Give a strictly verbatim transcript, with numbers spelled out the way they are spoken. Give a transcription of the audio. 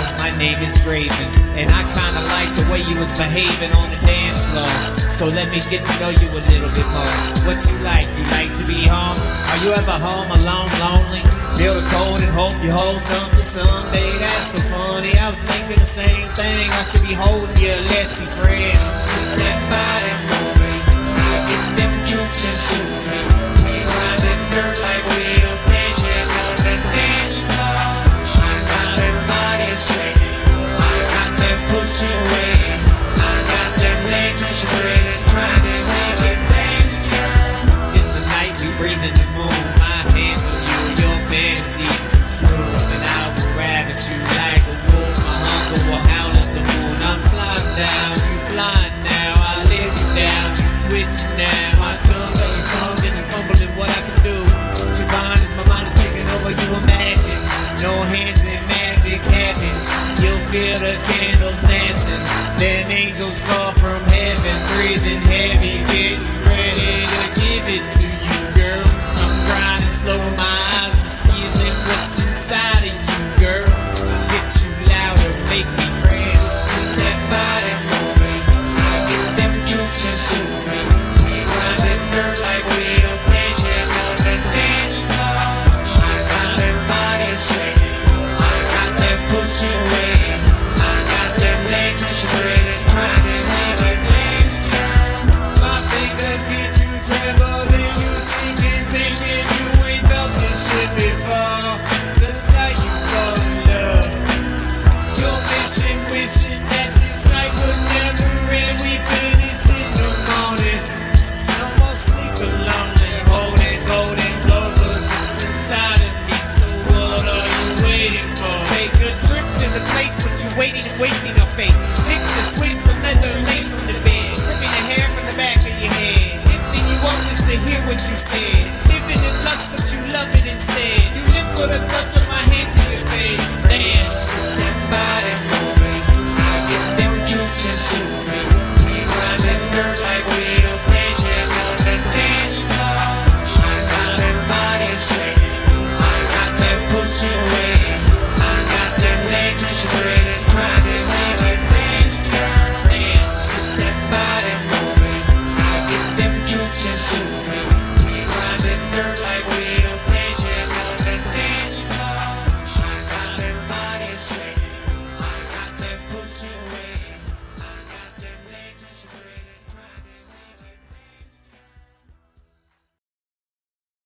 my name is Raven, and I kinda like the way you was behaving on the dance floor. So let me get to know you a little bit more. What you like? You like to be home? Are you ever home alone, lonely? Feel the cold and hope you hold something someday. That's so funny. I was thinking the same thing. I should be holding you. Let's be friends. That body moving, I get them juices moving. We grinding dirt like we a dancing on the dance floor. I got everybody swinging. I got them pushing away. I got them legs spreading, trying to make it dance, girl. It's the night we breathe in the moon. My hands on you, your fantasies come true, and I will ravish you like a wolf. My hunger will howl at the moon. I'm sliding down, you flying now. I live you down, you twitching now. My tongue got you songing and fumbling what I can do. Siobhan is my mind is taking over. You imagine no hands and magic happens. You'll feel the candles dancing, then angels fall from heaven, breathing heavy, getting ready to give it to you, girl. I'm grinding slow, my eyes are stealing what's inside of you, girl. I'll get you louder, make me friends. That body moving, I get them juices moving. We grinding dirt like we a dancing on the dance floor. I got everybody swinging, I got them pushing away. I got them legs spreading, trying to make it dance, girl. My fingers get you tremble, then you singing, thinking you ain't felt this shit before. Tonight you fall in love. You're wishing, wishing that this night would never end. We finish in the morning. No more sleeping lonely. Holding golden clovers, it's inside of me. So what are you waiting for? Take a trip to the place, but you waiting and wasting your fate. Pick the switch, the leather lace from the bed, ripping the hair from the back of your head, lifting you up just to hear what you said. Living in lust, but you love it instead. You live for the touch of my hand to your face. Dance.